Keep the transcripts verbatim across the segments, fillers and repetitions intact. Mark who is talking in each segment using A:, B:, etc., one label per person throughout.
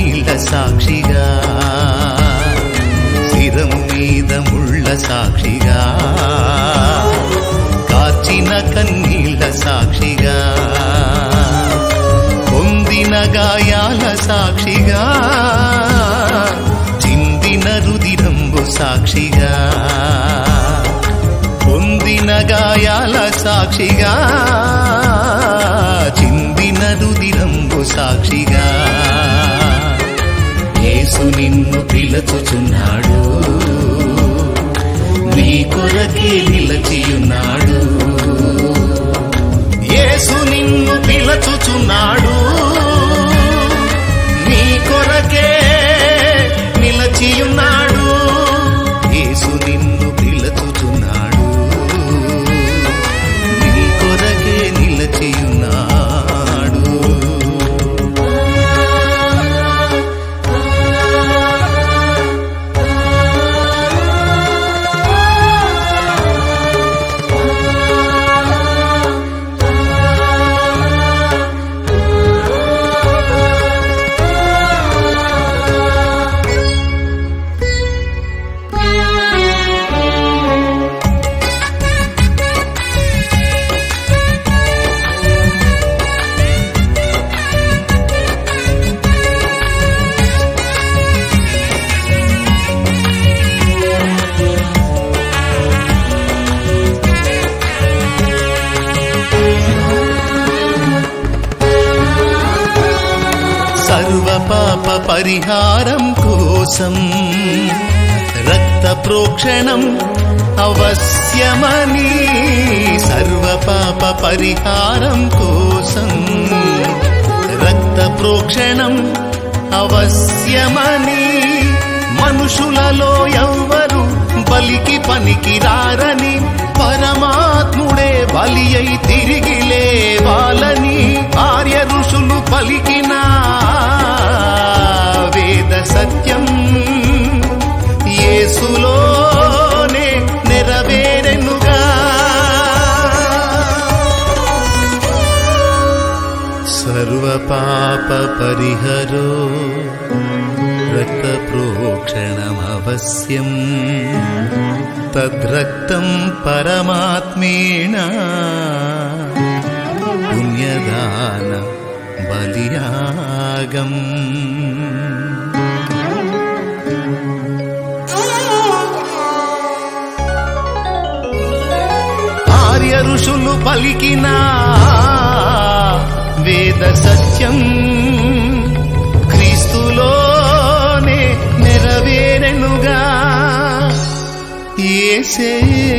A: కన్నీళ్ళ సాక్షిగా, శిరము మీద ముళ్ళ సాక్షిగా, కార్చిన కన్నీళ్ళ సాక్షిగా, పొందిన గాయాల సాక్షిగా, చిందిన రుదిరంబు సాక్షిగా, పొందిన గాయాల సాక్షిగా, చిందిన రుదిరంబు సాక్షిగా, యేసు నిన్ను పిలుచుచున్నాడు, నీ కొరకే నిలచియున్నాడు. యేసు నిన్ను పిలుచుచున్నాడు, నీ కొరకే నిలచియున్నాడు. యేసు నిన్ను పిలుచుచున్నాడు, నీ కొరకే నిలచియున్నాడు. సర్వపాప పరిహారం కోసం రక్త ప్రోక్షణం అవశ్యమని, సర్వపాప పరిహారం కోసం రక్త ప్రోక్షణం అవశ్యమని, మనుషులలో ఎవ్వరు బలికి పనికి రారని, పరమాత్ముడే బలి అయి తిరిగి లేవాలని ఆర్య ఋషులు పలికిన వేద సత్యం యేసులోనే నెరవేరెనుగా. సర్వపాప పరిహరో రక్త ప్రోక్షణమవశ్యం, తద్రక్తం పరమాత్మేణ పుణ్యదాన బలియాగం. ఆర్య ఋషులు పలికిన వేద సత్యం క్రీస్తులోనే నెరవేరెనుగా. యేసే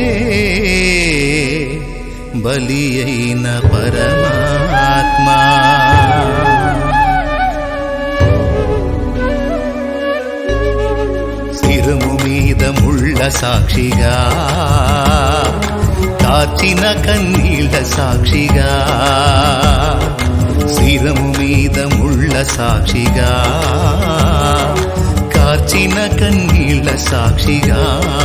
A: బలి అయిన పరమాత్మా, శిరము మీద ముళ్ళ సాక్షిగా, కార్చిన కన్నీళ్ళ సాక్షిగా, శిరము మీద ముళ్ళ సాక్షిగా, కార్చిన కన్నీళ్ళ సాక్షిగా.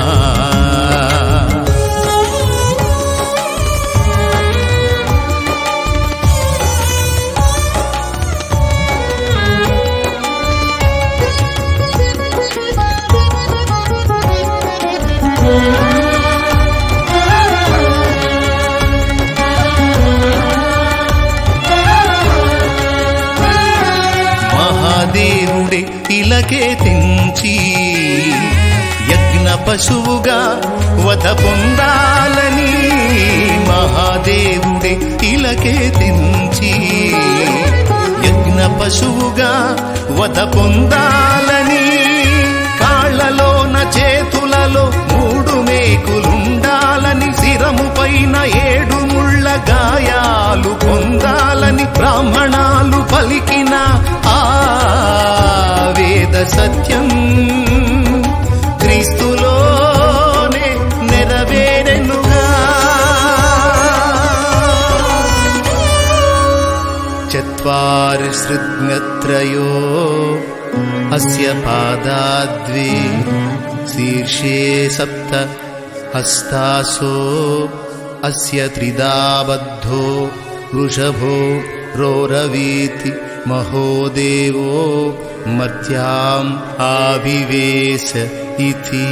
A: మహాదేవుడే ఇలకే తెంచి యజ్ఞ పశువుగా వధ పొందాలని, మహాదేవుడే ఇలకే తెంచి యజ్ఞ పశువుగా వధ పొందాలని, కాళ్లలోన చేతులలో మూడు మేకులుండాలని, శిరము పైన ఏడు ముళ్ళ గాయాలు పొందాలని బ్రాహ్మణాలు పలికిన ఆ వేద సత్యం క్రీస్తులోనే నెరవేరెనుగా. చత్వారి శృగ్నత్రయో అస్య పాదాద్వే, శీర్షే సప్త హస్తాసో అస్య త్రిదాబద్ధో వృషభో రోరవీతి మహోదేవో మర్త్యాం ఆవివేశ ఇతి.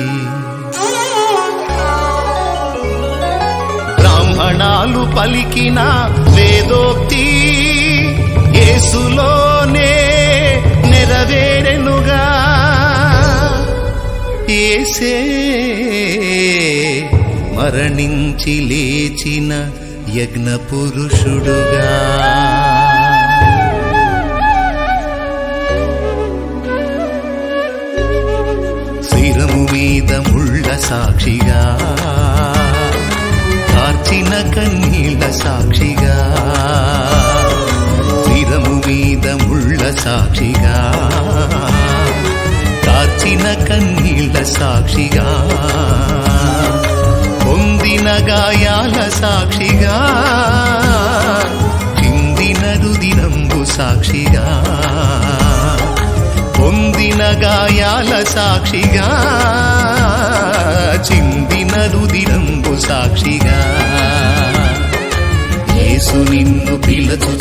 A: బ్రాహ్మణాలు పలికిన వేదోక్తి యేసులోనే నెరవేరెనుగా. యేసే మరణించి లేచిన యజ్ఞ పురుషుడుగా. శిరము మీద ముళ్ళ సాక్షిగా, కార్చిన కన్నీళ్ళ సాక్షిగా. శిరము మీద ముళ్ళ సాక్షిగా, కార్చిన కన్నీళ్ళ సాక్షిగా. పొందిన గాయాల సాక్షిగా, చిందిన రుదిరంబు సాక్షిగా. పొందిన గాయాల సాక్షిగా, చిందిన రుదిరంబు సాక్షిగా. యేసు నిన్ను పిలచు